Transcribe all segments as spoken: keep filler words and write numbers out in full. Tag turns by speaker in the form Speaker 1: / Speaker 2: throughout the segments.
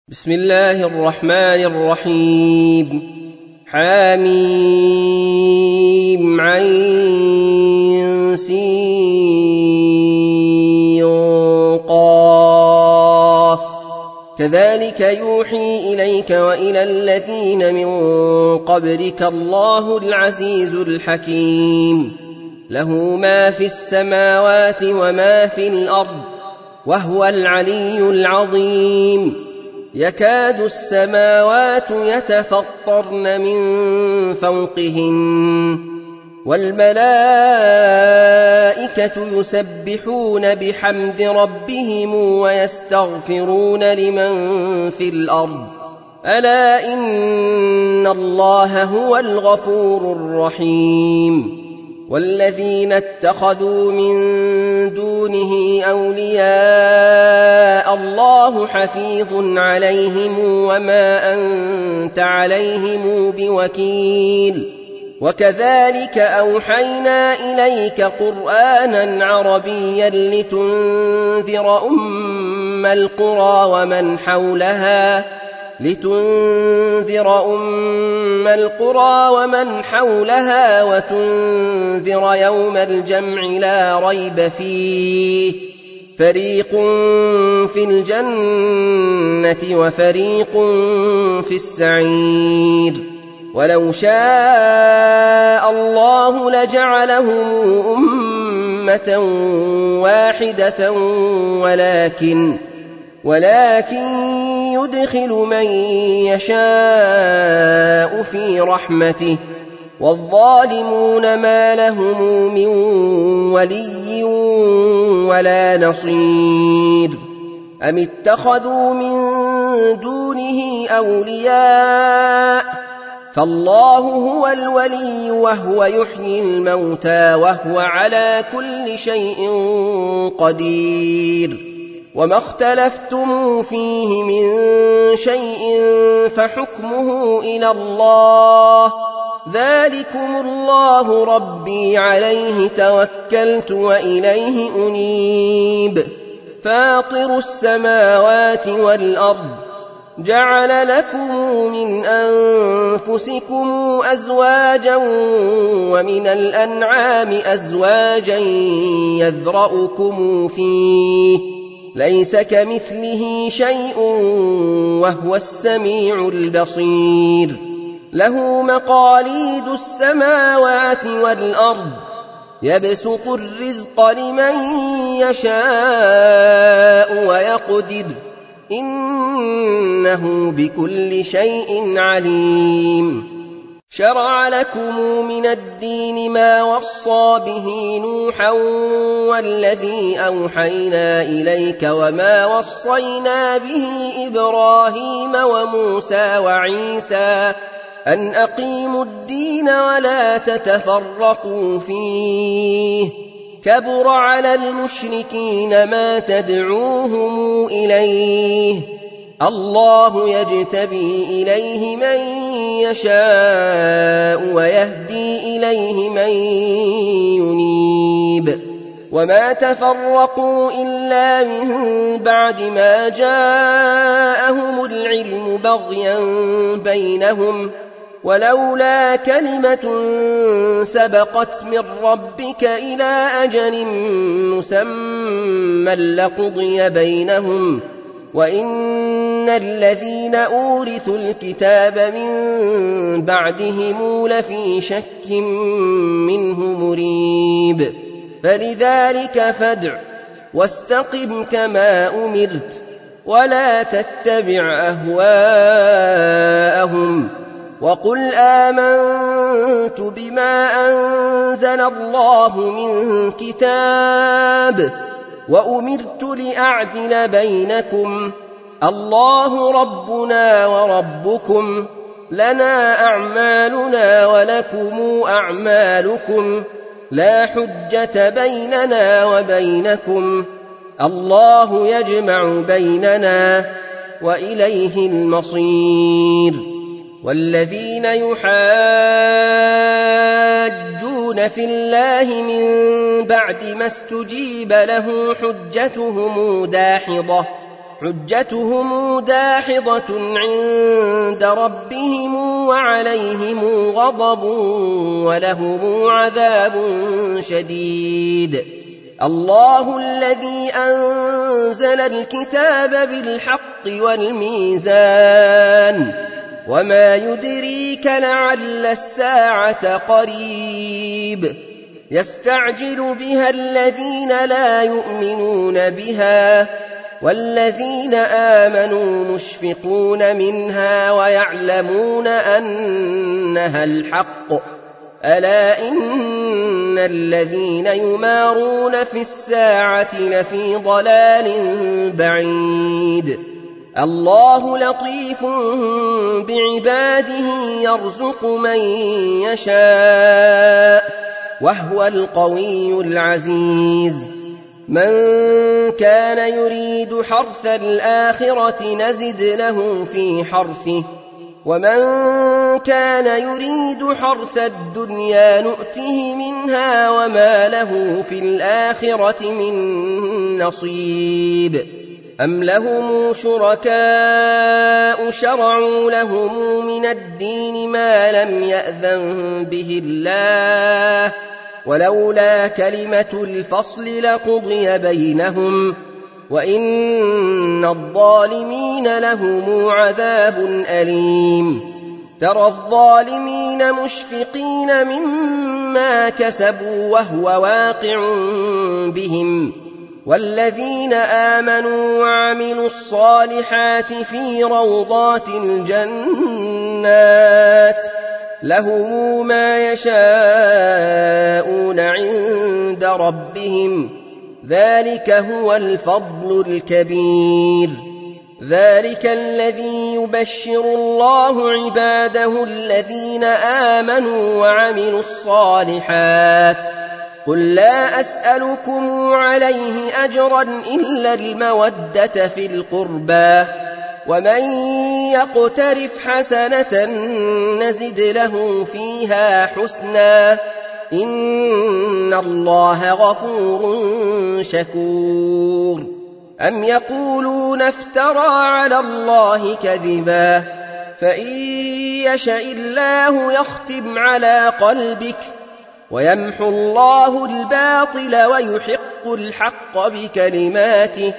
Speaker 1: بسم الله الرحمن الرحيم. حميم عين سين قاف. كذلك يوحي إليك وإلى الذين من قبلك الله العزيز الحكيم، له ما في السماوات وما في الأرض وهو العلي العظيم. يكاد السماوات يتفطرن من فوقهن والملائكة يسبحون بحمد ربهم ويستغفرون لمن في الأرض ألا إن الله هو الغفور الرحيم. والذين اتخذوا من دونه أولياء الله حفيظ عليهم وما أنت عليهم بوكيل. وكذلك أوحينا إليك قرآنا عربيا لتنذر أم القرى ومن حولها لتنذر أم القرى ومن حولها وتنذر يوم الجمع لا ريب فيه، فريق في الجنة وفريق في السعير. ولو شاء الله لجعلهم أمة واحدة ولكن ولكن يدخل من يشاء في رحمته، والظالمون ما لهم من ولي ولا نصير. أم اتخذوا من دونه أولياء فالله هو الولي وهو يحيي الموتى وهو على كل شيء قدير. وما اختلفتم فيه من شيء فحكمه إلى الله، ذلكم الله ربي عليه توكلت وإليه أنيب. فاطر السماوات والأرض جعل لكم من أنفسكم أزواجا ومن الأنعام أزواجا يذرأكم فيه، ليس كمثله شيء وهو السميع البصير. له مقاليد السماوات والأرض يبسط الرزق لمن يشاء ويقدر إنه بكل شيء عليم. شرع لكم من الدين ما وصى به نوحا والذي أوحينا إليك وما وصينا به إبراهيم وموسى وعيسى أن أقيموا الدين ولا تتفرقوا فيه، كبر على المشركين ما تدعوهم إليه، الله يجتبي إليه من يشاء ويهدي إليه من ينيب. وما تفرقوا إلا من بعد ما جاءهم العلم بغيا بينهم، ولولا كلمة سبقت من ربك إلى أجل مسمى لقضي بينهم، وإن الذين أورثوا الكتاب من بعدهم لفي شك منه مريب. فلذلك فادع واستقم كما أمرت ولا تتبع أهواءهم، وقل آمنت بما أنزل الله من كتاب وأمرت لأعدل بينكم، الله ربنا وربكم لنا أعمالنا ولكم أعمالكم، لا حجة بيننا وبينكم، الله يجمع بيننا وإليه المصير. والذين يحاجون في الله من بعد ما استجيب له حجتهم داحضة حجتهم داحضة عند ربهم وعليهم غضب ولهم عذاب شديد. الله الذي أنزل الكتاب بالحق والميزان وما يدريك لعل الساعة قريب يستعجل بها الذين لا يؤمنون بها والذين آمنوا مشفقون منها ويعلمون أنها الحق ألا إن الذين يمارون في الساعة لفي ضلال بعيد. الله لطيف بعباده يرزق من يشاء وهو القوي العزيز. من كان يريد حرث الآخرة نزد له في حرثه ومن كان يريد حرث الدنيا نؤته منها وما له في الآخرة من نصيب. أم لهم شركاء شرعوا لهم من الدين ما لم يأذن به الله ولولا كلمة الفصل لقضي بينهم وإن الظالمين لهم عذاب أليم. ترى الظالمين مشفقين مما كسبوا وهو واقع بهم والذين آمنوا وعملوا الصالحات في روضات الجنات لهم ما يشاءون عند ربهم ذلك هو الفضل الكبير. ذلك الذي يبشر الله عباده الذين آمنوا وعملوا الصالحات قل لا أسألكم عليه أجرا إلا المودة في القربى ومن يقترف حسنة نزد له فيها حسنا إن الله غفور شكور. أم يقولون افترى على الله كذبا فإن يشأ الله يختم على قلبك ويمحو الله الباطل ويحق الحق بكلماته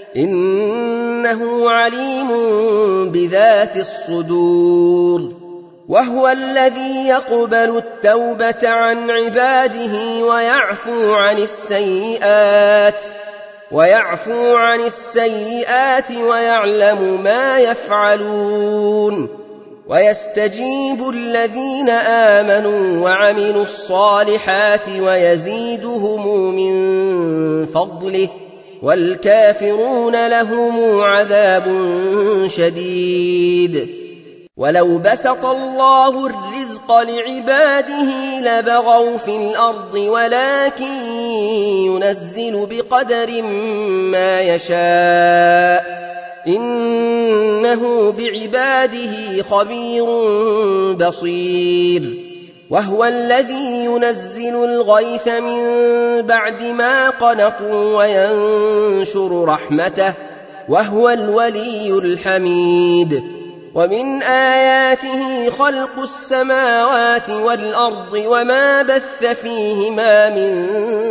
Speaker 1: إنه عليم بذات الصدور. وهو الذي يقبل التوبة عن عباده ويعفو عن السيئات ويعفو عن السيئات ويعلم ما يفعلون ويستجيب الذين آمنوا وعملوا الصالحات ويزيدهم من فضله والكافرون لهم عذاب شديد. ولو بسط الله الرزق لعباده لبغوا في الأرض ولكن ينزل بقدر ما يشاء إنه بعباده خبير بصير. وهو الذي ينزل الغيث من بعد ما قنطوا وينشر رحمته وهو الولي الحميد. ومن آياته خلق السماوات والأرض وما بث فيهما من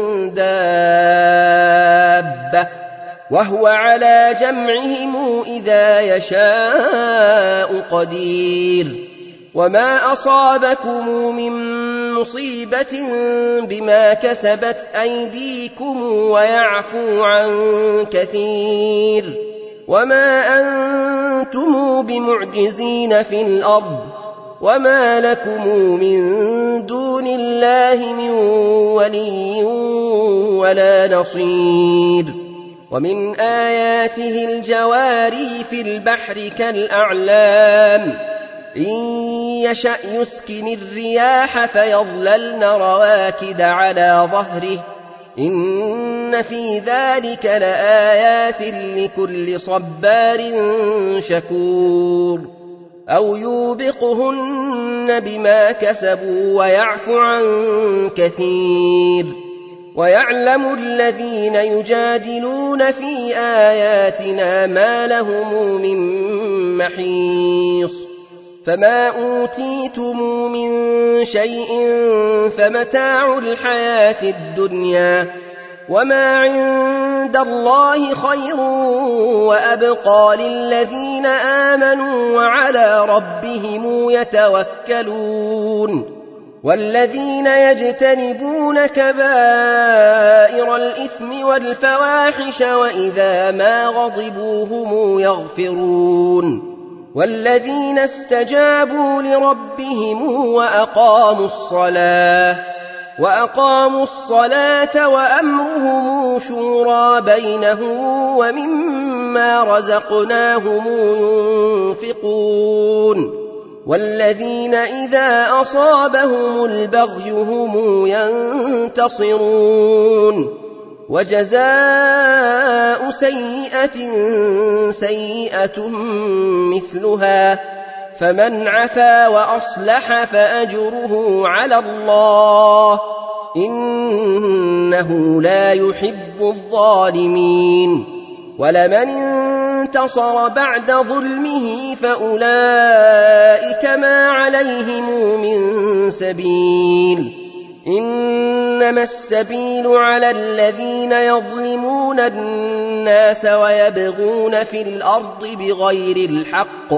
Speaker 1: دابة وهو على جمعهم إذا يشاء قدير. وما أصابكم من مصيبة بما كسبت أيديكم ويعفو عن كثير وما أنتم بمعجزين في الأرض وما لكم من دون الله من ولي ولا نصير. ومن آياته الجواري في البحر كالأعلام إن يشأ يسكن الرياح فيظللن رواكد على ظهره إن في ذلك لآيات لكل صبار شكور. أو يوبقهن بما كسبوا ويعفو عن كثير ويعلم الذين يجادلون في آياتنا ما لهم من محيص فما أوتيتم من شيء فمتاع الحياة الدنيا وما عند الله خير وأبقى للذين آمنوا وعلى ربهم يتوكلون والذين يجتنبون كبائر الإثم والفواحش وإذا ما غضبوا هم يغفرون والذين استجابوا لربهم وأقاموا الصلاة وأقاموا الصلاة وأمرهم شورى بينهم ومما رزقناهم ينفقون والذين إذا أصابهم البغي هم ينتصرون وجزاء سيئة سيئة مثلها فمن عفا وأصلح فأجره على الله إنه لا يحب الظالمين ولمن انتصر بعد ظلمه فأولئك ما عليهم من سبيل إنما السبيل على الذين يظلمون الناس ويبغون في الأرض بغير الحق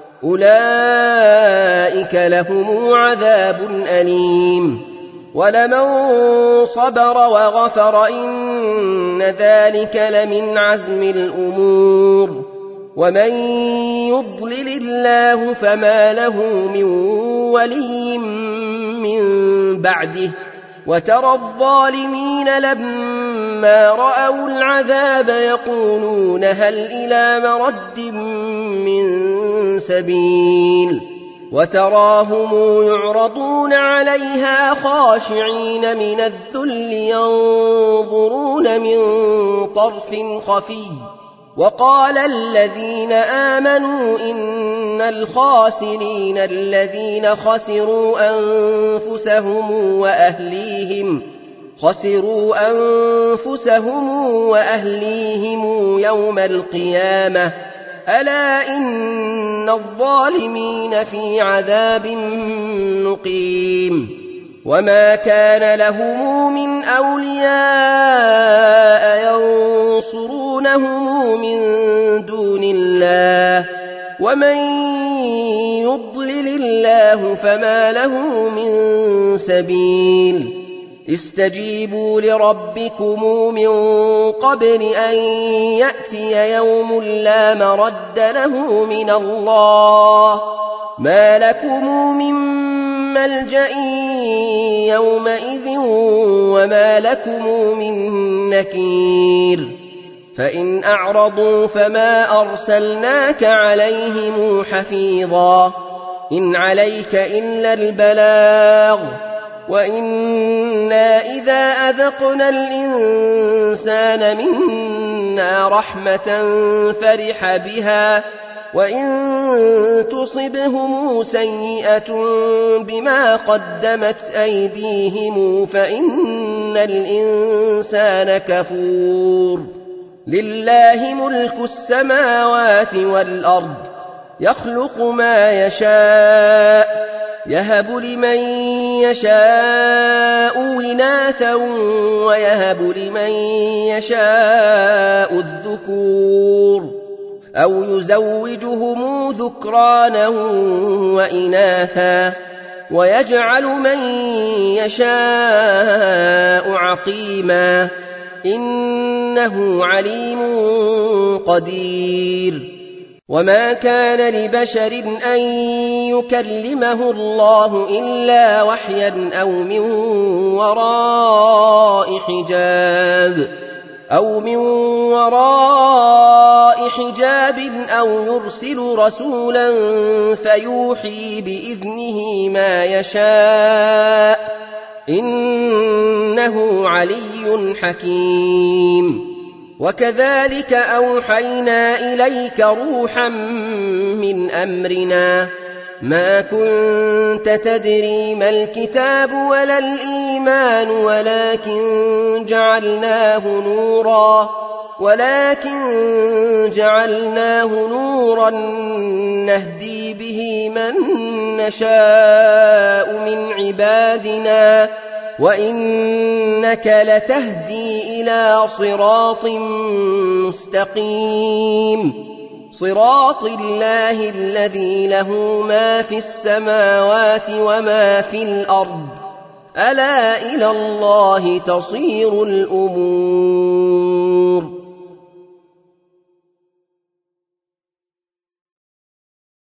Speaker 1: أولئك لهم عذاب أليم ولمن صبر وغفر إن ذلك لمن عزم الأمور ومن يضلل الله فما له من ولي من بعده وترى الظالمين لما رأوا العذاب يقولون هل إلى مرد من سبيل وتراهم يعرضون عليها خاشعين من الذل ينظرون من طرف خفي وقال الذين آمنوا إن الخاسرين الذين خسروا أنفسهم وأهليهم خسروا أنفسهم وأهليهم يوم القيامة ألا إن الظالمين في عذاب مقيم وما كان لهم من أولياء ينصرونهم من دون الله ومن يضلل الله فما له من سبيل استجيبوا لربكم من قبل أن يأتي يوم لا مرد له من الله ما لكم من ملجأ يومئذ وما لكم من نكير فإن أعرضوا فما أرسلناك عليهم حفيظا إن عليك إلا البلاغ وإنا إذا أذقنا الإنسان منا رحمة فرح بها وإن تصبهم سيئة بما قدمت أيديهم فإن الإنسان كفور لله ملك السماوات والأرض يخلق ما يشاء يهب لمن يشاء إناثا ويهب لمن يشاء الذكور أو يزوجهم ذكرانا وإناثا ويجعل من يشاء عقيما إنه عليم قدير وما كان لبشر أن يكلمه الله إلا وحيا أو من وراء حجاب أو من وراء حجاب أو يرسل رسولا فيوحي بإذنه ما يشاء إنه علي حكيم وكذلك أوحينا إليك روحا من أمرنا ما كنت تدري ما الكتاب ولا الإيمان ولكن جعلناه نورا ولكن جعلناه نورا نهدي به من نشاء من عبادنا وإنك لتهدي إلى صراط مستقيم صراط الله الذي له ما في السماوات وما في الأرض ألا إلى الله تصير الأمور